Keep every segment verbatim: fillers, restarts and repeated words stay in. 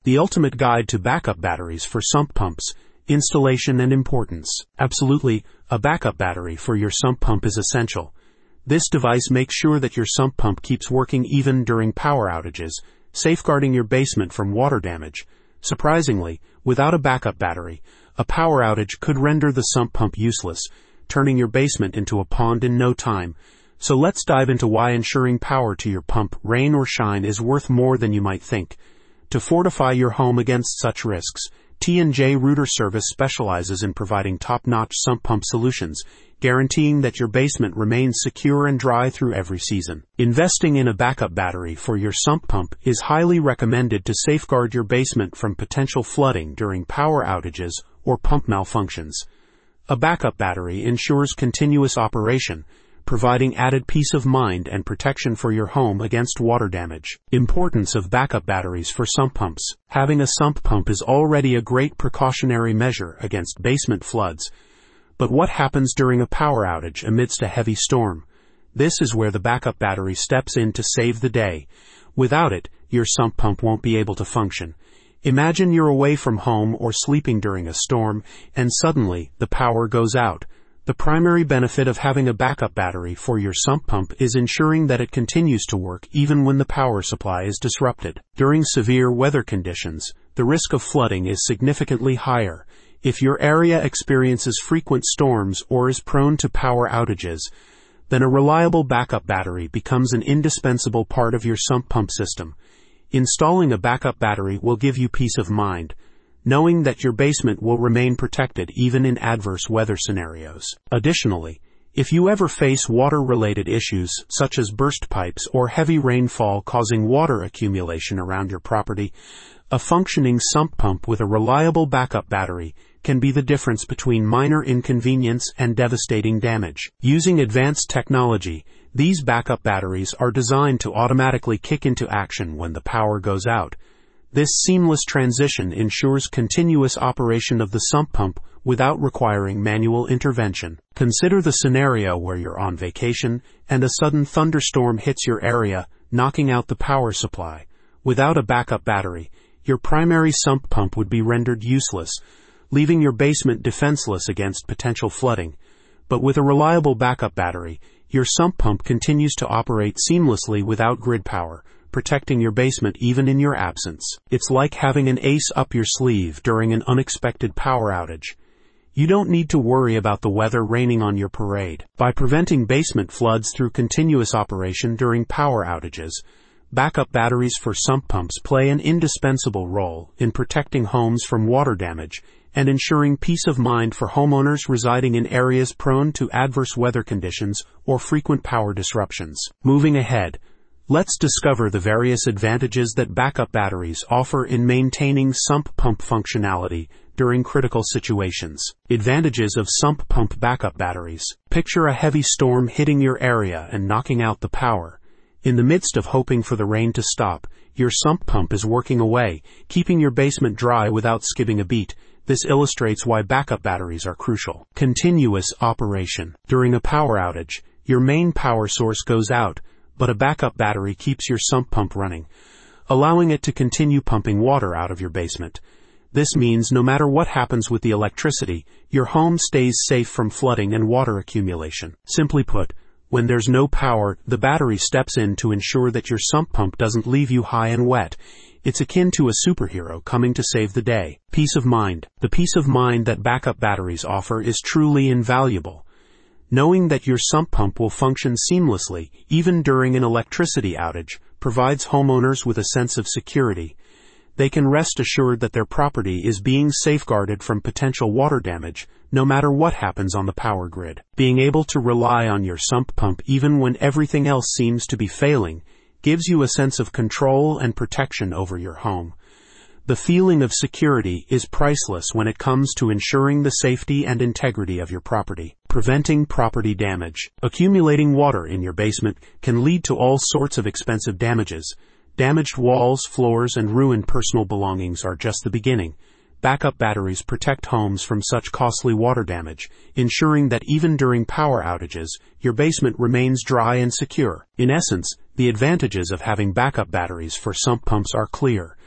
The ultimate guide to backup batteries for sump pumps, installation and importance. Absolutely, a backup battery for your sump pump is essential. This device makes sure that your sump pump keeps working even during power outages, safeguarding your basement from water damage. Surprisingly, without a backup battery, a power outage could render the sump pump useless, turning your basement into a pond in no time. So let's dive into why ensuring power to your pump, rain or shine, is worth more than you might think. To fortify your home against such risks, T and J Rooter Service specializes in providing top-notch sump pump solutions, guaranteeing that your basement remains secure and dry through every season. Investing in a backup battery for your sump pump is highly recommended to safeguard your basement from potential flooding during power outages or pump malfunctions. A backup battery ensures continuous operation, providing added peace of mind and protection for your home against water damage. Importance of backup batteries for sump pumps. Having a sump pump is already a great precautionary measure against basement floods. But what happens during a power outage amidst a heavy storm? This is where the backup battery steps in to save the day. Without it, your sump pump won't be able to function. Imagine you're away from home or sleeping during a storm, and suddenly the power goes out. The primary benefit of having a backup battery for your sump pump is ensuring that it continues to work even when the power supply is disrupted. During severe weather conditions, the risk of flooding is significantly higher. If your area experiences frequent storms or is prone to power outages, then a reliable backup battery becomes an indispensable part of your sump pump system. Installing a backup battery will give you peace of mind, knowing that your basement will remain protected even in adverse weather scenarios. Additionally, if you ever face water-related issues such as burst pipes or heavy rainfall causing water accumulation around your property, a functioning sump pump with a reliable backup battery can be the difference between minor inconvenience and devastating damage. Using advanced technology, these backup batteries are designed to automatically kick into action when the power goes out. This seamless transition ensures continuous operation of the sump pump without requiring manual intervention. Consider the scenario where you're on vacation and a sudden thunderstorm hits your area, knocking out the power supply. Without a backup battery, your primary sump pump would be rendered useless, leaving your basement defenseless against potential flooding. But with a reliable backup battery, your sump pump continues to operate seamlessly without grid power, protecting your basement even in your absence. It's like having an ace up your sleeve during an unexpected power outage. You don't need to worry about the weather raining on your parade. By preventing basement floods through continuous operation during power outages, backup batteries for sump pumps play an indispensable role in protecting homes from water damage and ensuring peace of mind for homeowners residing in areas prone to adverse weather conditions or frequent power disruptions. Moving ahead, let's discover the various advantages that backup batteries offer in maintaining sump pump functionality during critical situations. Advantages of sump pump backup batteries. Picture a heavy storm hitting your area and knocking out the power. In the midst of hoping for the rain to stop, your sump pump is working away, keeping your basement dry without skipping a beat. This illustrates why backup batteries are crucial. Continuous operation. During a power outage, your main power source goes out, but a backup battery keeps your sump pump running, allowing it to continue pumping water out of your basement. This means no matter what happens with the electricity, your home stays safe from flooding and water accumulation. Simply put, when there's no power, the battery steps in to ensure that your sump pump doesn't leave you high and wet. It's akin to a superhero coming to save the day. Peace of mind. The peace of mind that backup batteries offer is truly invaluable. Knowing that your sump pump will function seamlessly, even during an electricity outage, provides homeowners with a sense of security. They can rest assured that their property is being safeguarded from potential water damage, no matter what happens on the power grid. Being able to rely on your sump pump even when everything else seems to be failing gives you a sense of control and protection over your home. The feeling of security is priceless when it comes to ensuring the safety and integrity of your property. Preventing property damage. Accumulating water in your basement can lead to all sorts of expensive damages. Damaged walls, floors, and ruined personal belongings are just the beginning. Backup batteries protect homes from such costly water damage, ensuring that even during power outages, your basement remains dry and secure. In essence, the advantages of having backup batteries for sump pumps are clear.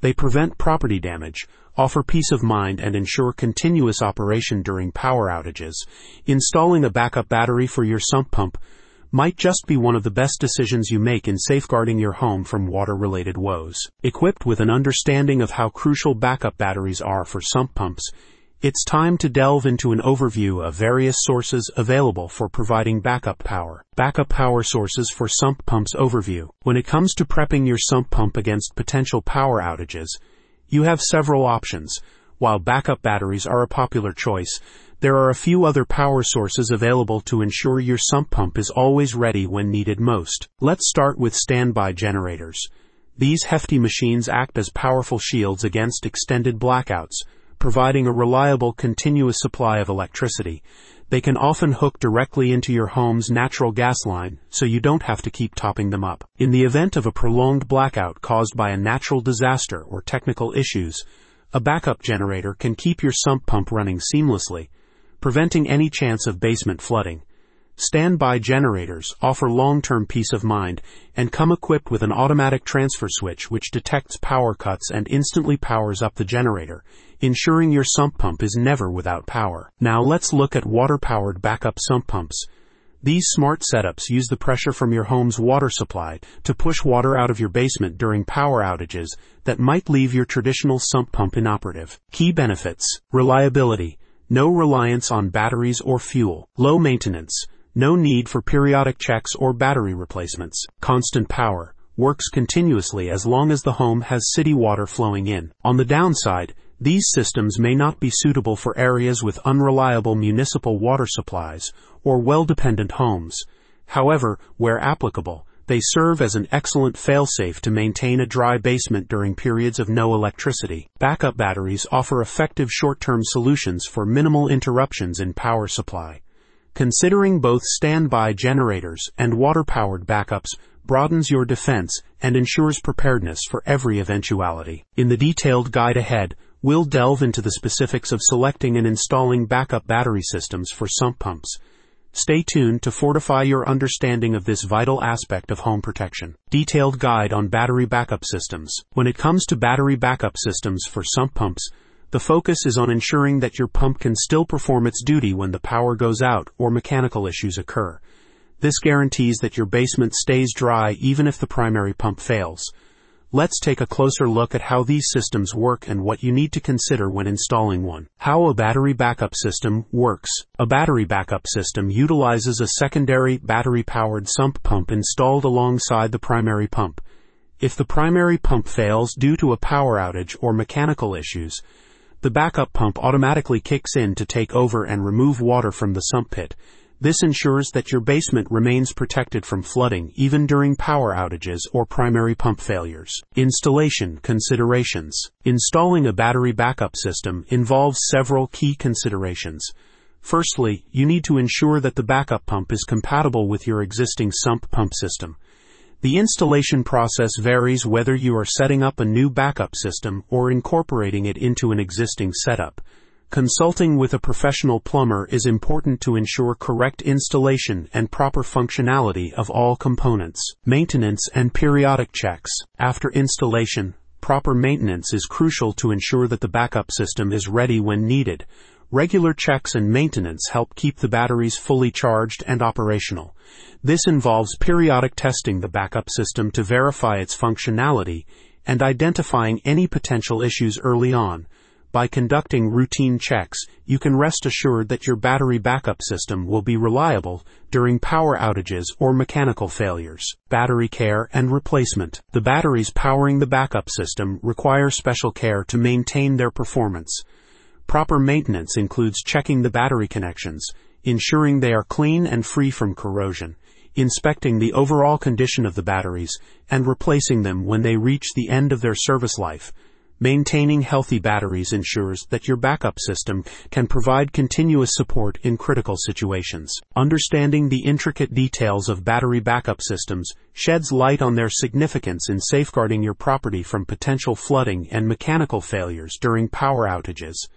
They prevent property damage, offer peace of mind, and ensure continuous operation during power outages. Installing a backup battery for your sump pump might just be one of the best decisions you make in safeguarding your home from water-related woes. Equipped with an understanding of how crucial backup batteries are for sump pumps, it's time to delve into an overview of various sources available for providing backup power. Backup power sources for sump pumps overview. When it comes to prepping your sump pump against potential power outages, you have several options. While backup batteries are a popular choice, there are a few other power sources available to ensure your sump pump is always ready when needed most. Let's start with standby generators. These hefty machines act as powerful shields against extended blackouts, providing a reliable, continuous supply of electricity. They can often hook directly into your home's natural gas line, so you don't have to keep topping them up. In the event of a prolonged blackout caused by a natural disaster or technical issues, a backup generator can keep your sump pump running seamlessly, preventing any chance of basement flooding. Standby generators offer long-term peace of mind and come equipped with an automatic transfer switch which detects power cuts and instantly powers up the generator, ensuring your sump pump is never without power. Now let's look at water-powered backup sump pumps. These smart setups use the pressure from your home's water supply to push water out of your basement during power outages that might leave your traditional sump pump inoperative. Key benefits: reliability, no reliance on batteries or fuel; low maintenance, no need for periodic checks or battery replacements; constant power, works continuously as long as the home has city water flowing in. On the downside, these systems may not be suitable for areas with unreliable municipal water supplies or well-dependent homes. However, where applicable, they serve as an excellent fail-safe to maintain a dry basement during periods of no electricity. Backup batteries offer effective short-term solutions for minimal interruptions in power supply. Considering both standby generators and water-powered backups broadens your defense and ensures preparedness for every eventuality. In the detailed guide ahead, we'll delve into the specifics of selecting and installing backup battery systems for sump pumps. Stay tuned to fortify your understanding of this vital aspect of home protection. Detailed guide on battery backup systems. When it comes to battery backup systems for sump pumps, the focus is on ensuring that your pump can still perform its duty when the power goes out or mechanical issues occur. This guarantees that your basement stays dry even if the primary pump fails. Let's take a closer look at how these systems work and what you need to consider when installing one. How a battery backup system works. A battery backup system utilizes a secondary battery-powered sump pump installed alongside the primary pump. If the primary pump fails due to a power outage or mechanical issues, the backup pump automatically kicks in to take over and remove water from the sump pit. This ensures that your basement remains protected from flooding even during power outages or primary pump failures. Installation considerations. Installing a battery backup system involves several key considerations. Firstly, you need to ensure that the backup pump is compatible with your existing sump pump system. The installation process varies whether you are setting up a new backup system or incorporating it into an existing setup. Consulting with a professional plumber is important to ensure correct installation and proper functionality of all components. Maintenance and periodic checks. After installation, proper maintenance is crucial to ensure that the backup system is ready when needed. Regular checks and maintenance help keep the batteries fully charged and operational. This involves periodic testing the backup system to verify its functionality and identifying any potential issues early on. By conducting routine checks, you can rest assured that your battery backup system will be reliable during power outages or mechanical failures. Battery care and replacement. The batteries powering the backup system require special care to maintain their performance. Proper maintenance includes checking the battery connections, ensuring they are clean and free from corrosion, inspecting the overall condition of the batteries, and replacing them when they reach the end of their service life. Maintaining healthy batteries ensures that your backup system can provide continuous support in critical situations. Understanding the intricate details of battery backup systems sheds light on their significance in safeguarding your property from potential flooding and mechanical failures during power outages.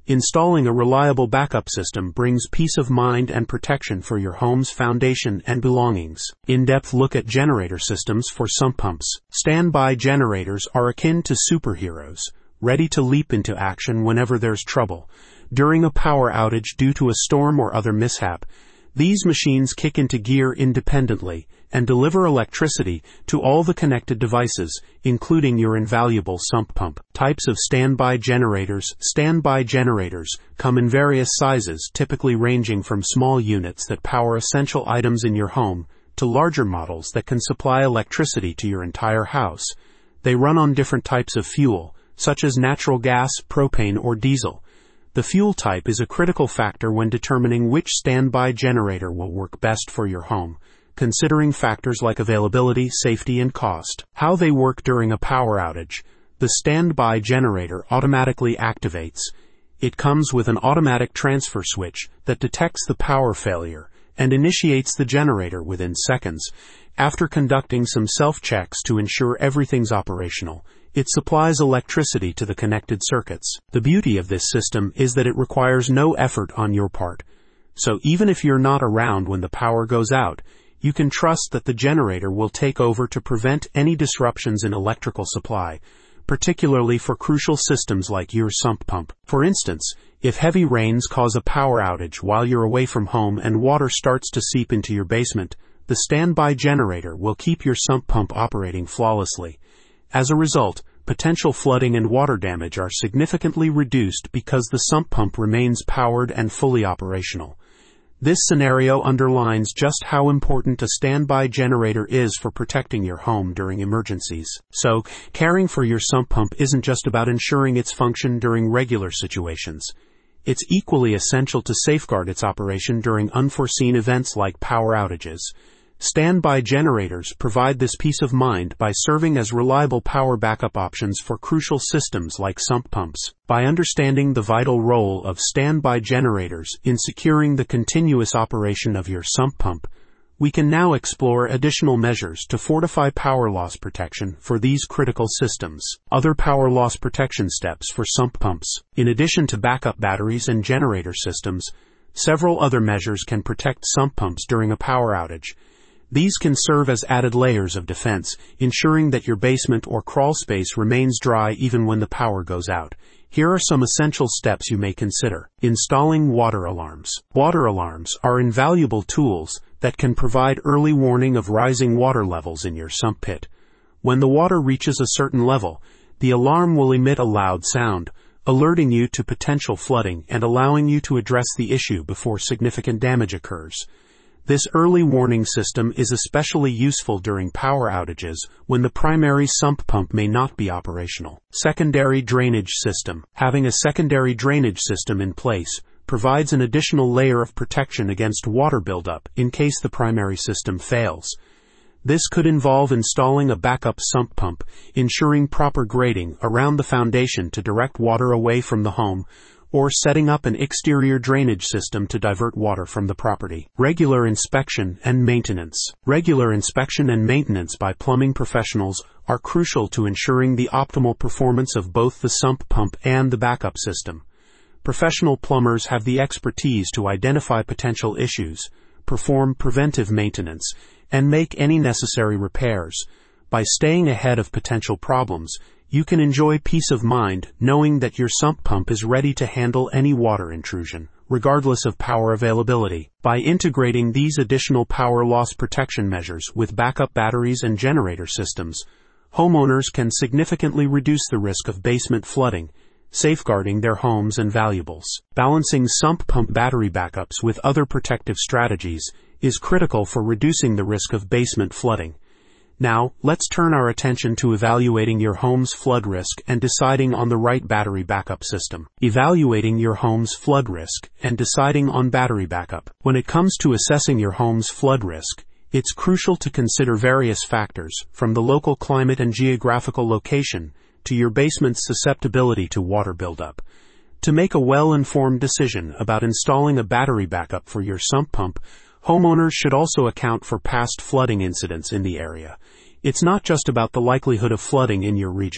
Installing a reliable backup system brings peace of mind and protection for your home's foundation and belongings. In-depth look at generator systems for sump pumps. Standby generators are akin to superheroes, ready to leap into action whenever there's trouble. During a power outage due to a storm or other mishap, these machines kick into gear independently and deliver electricity to all the connected devices, including your invaluable sump pump. Types of standby generators. Standby generators come in various sizes, typically ranging from small units that power essential items in your home to larger models that can supply electricity to your entire house. They run on different types of fuel, such as natural gas, propane, or diesel. The fuel type is a critical factor when determining which standby generator will work best for your home, considering factors like availability, safety, and cost. How they work during a power outage. The standby generator automatically activates. It comes with an automatic transfer switch that detects the power failure and initiates the generator within seconds. After conducting some self-checks to ensure everything's operational, it supplies electricity to the connected circuits. The beauty of this system is that it requires no effort on your part. So even if you're not around when the power goes out, you can trust that the generator will take over to prevent any disruptions in electrical supply, particularly for crucial systems like your sump pump. For instance, if heavy rains cause a power outage while you're away from home and water starts to seep into your basement, the standby generator will keep your sump pump operating flawlessly. As a result, potential flooding and water damage are significantly reduced because the sump pump remains powered and fully operational. This scenario underlines just how important a standby generator is for protecting your home during emergencies. So, caring for your sump pump isn't just about ensuring its function during regular situations. It's equally essential to safeguard its operation during unforeseen events like power outages. Standby generators provide this peace of mind by serving as reliable power backup options for crucial systems like sump pumps. By understanding the vital role of standby generators in securing the continuous operation of your sump pump, we can now explore additional measures to fortify power loss protection for these critical systems. Other power loss protection steps for sump pumps. In addition to backup batteries and generator systems, several other measures can protect sump pumps during a power outage. These can serve as added layers of defense, ensuring that your basement or crawl space remains dry even when the power goes out. Here are some essential steps you may consider. Installing water alarms. Water alarms are invaluable tools that can provide early warning of rising water levels in your sump pit. When the water reaches a certain level, the alarm will emit a loud sound, alerting you to potential flooding and allowing you to address the issue before significant damage occurs. This early warning system is especially useful during power outages when the primary sump pump may not be operational. Secondary drainage system. Having a secondary drainage system in place provides an additional layer of protection against water buildup in case the primary system fails. This could involve installing a backup sump pump, ensuring proper grading around the foundation to direct water away from the home, or setting up an exterior drainage system to divert water from the property. Regular inspection and maintenance. Regular inspection and maintenance by plumbing professionals are crucial to ensuring the optimal performance of both the sump pump and the backup system. Professional plumbers have the expertise to identify potential issues, perform preventive maintenance, and make any necessary repairs. By staying ahead of potential problems, you can enjoy peace of mind knowing that your sump pump is ready to handle any water intrusion, regardless of power availability. By integrating these additional power loss protection measures with backup batteries and generator systems, homeowners can significantly reduce the risk of basement flooding, safeguarding their homes and valuables. Balancing sump pump battery backups with other protective strategies is critical for reducing the risk of basement flooding. Now, let's turn our attention to evaluating your home's flood risk and deciding on the right battery backup system. Evaluating your home's flood risk and deciding on battery backup. When it comes to assessing your home's flood risk, it's crucial to consider various factors, from the local climate and geographical location to your basement's susceptibility to water buildup. To make a well-informed decision about installing a battery backup for your sump pump, homeowners should also account for past flooding incidents in the area. It's not just about the likelihood of flooding in your region.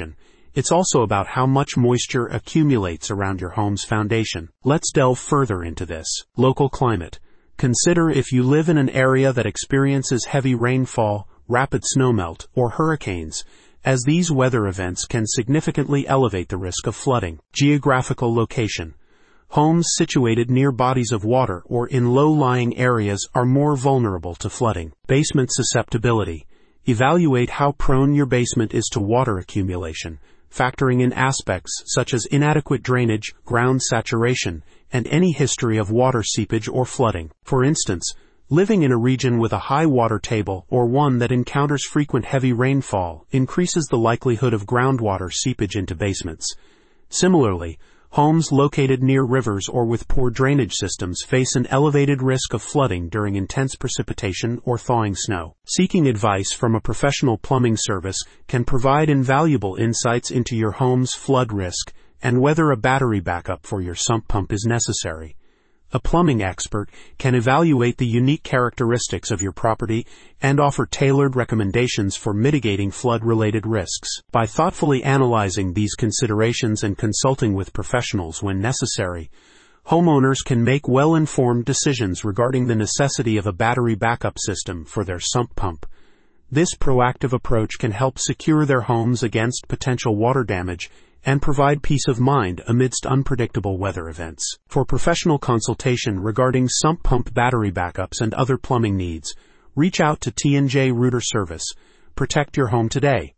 it's also about how much moisture accumulates around your home's foundation. Let's delve further into this. Local climate. Consider if you live in an area that experiences heavy rainfall, rapid snowmelt, or hurricanes, as these weather events can significantly elevate the risk of flooding. Geographical location. Homes situated near bodies of water or in low-lying areas are more vulnerable to flooding. Basement susceptibility. Evaluate how prone your basement is to water accumulation, factoring in aspects such as inadequate drainage, ground saturation, and any history of water seepage or flooding. For instance, living in a region with a high water table or one that encounters frequent heavy rainfall increases the likelihood of groundwater seepage into basements. Similarly, homes located near rivers or with poor drainage systems face an elevated risk of flooding during intense precipitation or thawing snow. Seeking advice from a professional plumbing service can provide invaluable insights into your home's flood risk and whether a battery backup for your sump pump is necessary. A plumbing expert can evaluate the unique characteristics of your property and offer tailored recommendations for mitigating flood-related risks. By thoughtfully analyzing these considerations and consulting with professionals when necessary, homeowners can make well-informed decisions regarding the necessity of a battery backup system for their sump pump. This proactive approach can help secure their homes against potential water damage and provide peace of mind amidst unpredictable weather events. For professional consultation regarding sump pump battery backups and other plumbing needs, reach out to T and J Rooter Service. Protect your home today.